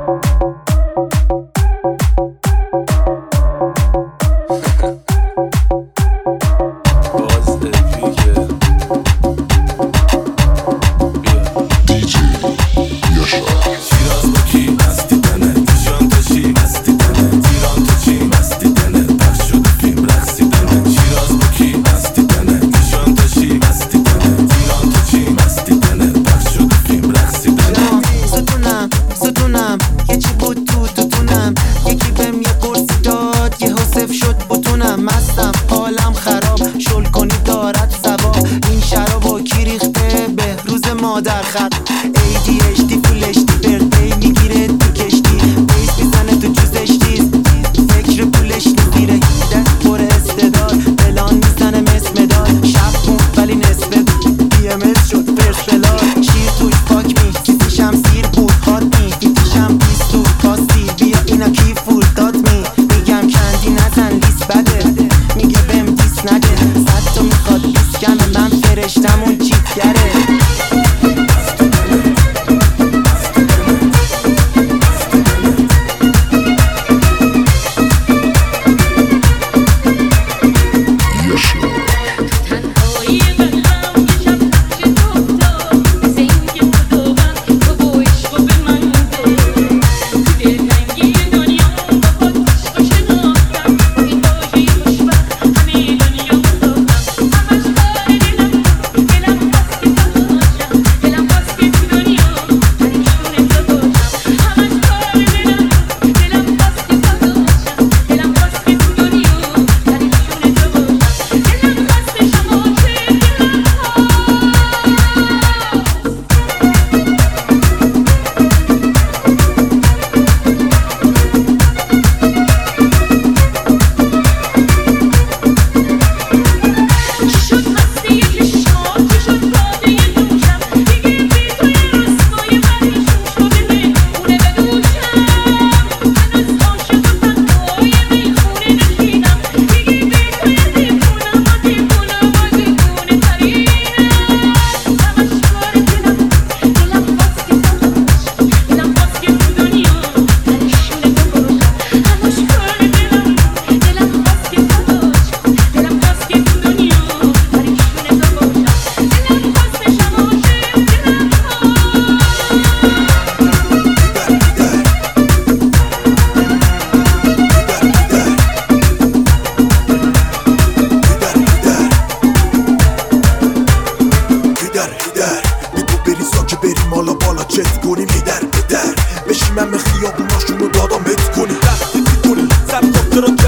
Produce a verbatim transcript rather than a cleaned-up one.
در خط ای دی اچ دی فول اچ دی برده میگیره تو کشتی بیس میزنه تو جوزشتی فکر پولش نگیره دست پر استعداد بلان میزنه مثل مداد شب خون ولی نصف بی ام اس شد فرس بلاد شیر توی پاک می کسیشم سیر بود خاد می بیتیشم بیست تو کاستی بیا اینا کی فول داد می میگم کندی نزن لیست بده میگه بهم دیس نده صد تو میخواد بیست کمه من فرشتم اون چیتگره بشی من به خیابوناشونو دادم بت کنی وقتی میکنی سبتا رو